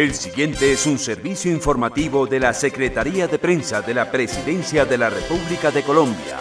El siguiente es un servicio informativo de la Secretaría de Prensa de la Presidencia de la República de Colombia.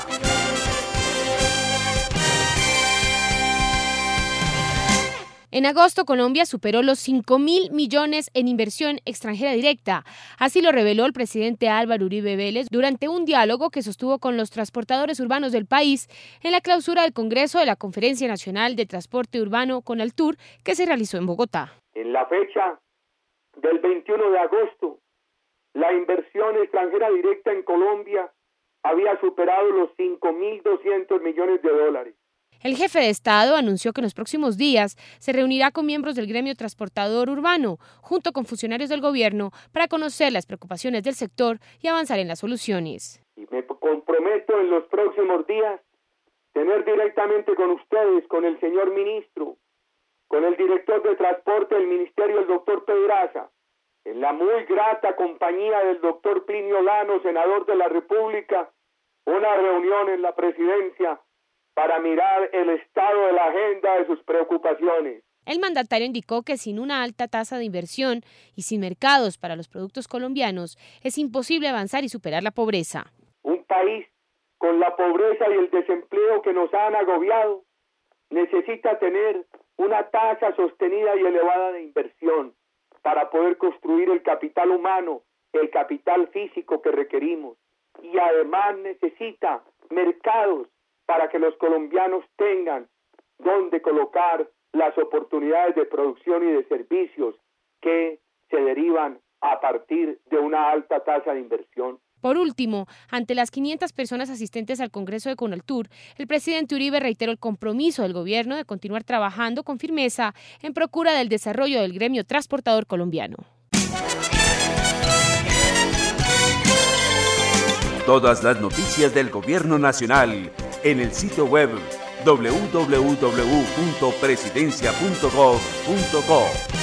En agosto, Colombia superó los 5.000 millones en inversión extranjera directa. Así lo reveló el presidente Álvaro Uribe Vélez durante un diálogo que sostuvo con los transportadores urbanos del país en la clausura del Congreso de la Conferencia Nacional de Transporte Urbano CONALTUR, que se realizó en Bogotá. En la fecha del 21 de agosto, la inversión extranjera directa en Colombia había superado los 5.200 millones de dólares. El jefe de Estado anunció que en los próximos días se reunirá con miembros del gremio transportador urbano, junto con funcionarios del gobierno, para conocer las preocupaciones del sector y avanzar en las soluciones. Y me comprometo en los próximos días tener directamente con ustedes, con el señor ministro, con el director de transporte del ministerio, el doctor Pedraza, en la muy grata compañía del doctor Plinio Lano, senador de la República, una reunión en la presidencia para mirar el estado de la agenda de sus preocupaciones. El mandatario indicó que sin una alta tasa de inversión y sin mercados para los productos colombianos es imposible avanzar y superar la pobreza. Un país con la pobreza y el desempleo que nos han agobiado necesita tener una tasa sostenida y elevada de inversión para poder construir el capital humano, el capital físico que requerimos. Y además necesita mercados para que los colombianos tengan donde colocar las oportunidades de producción y de servicios que se derivan a partir de una alta tasa de inversión. Por último, ante las 500 personas asistentes al Congreso de CONALTUR, el presidente Uribe reiteró el compromiso del gobierno de continuar trabajando con firmeza en procura del desarrollo del gremio transportador colombiano. Todas las noticias del Gobierno Nacional en el sitio web www.presidencia.gov.co.